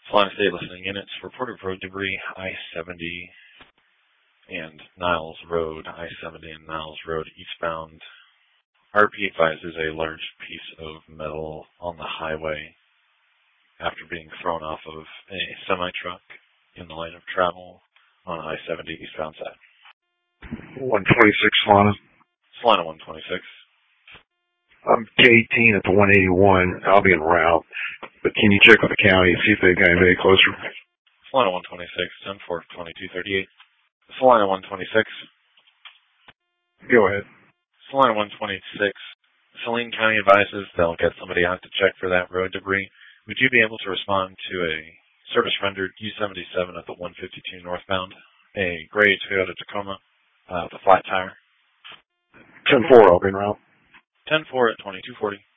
Salina State listening units, reported road debris, I-70 and Niles Road, I-70 and Niles Road eastbound. RP advises a large piece of metal on the highway after being thrown off of a semi-truck in the line of travel on I-70 eastbound side. 126 Salina. Salina 126. I'm K-18 at the 181. I'll be en route. But can you check with the county and see if they've got anybody closer? Salina 126, 10-4-2238. Salina 126. Go ahead. Salina 126. Saline County advises they'll get somebody out to check for that road debris. Would you be able to respond to a service rendered U-77 at the 152 northbound, a gray Toyota Tacoma with a flat tire? 10-4, I'll be en route. 10-4 at 2240.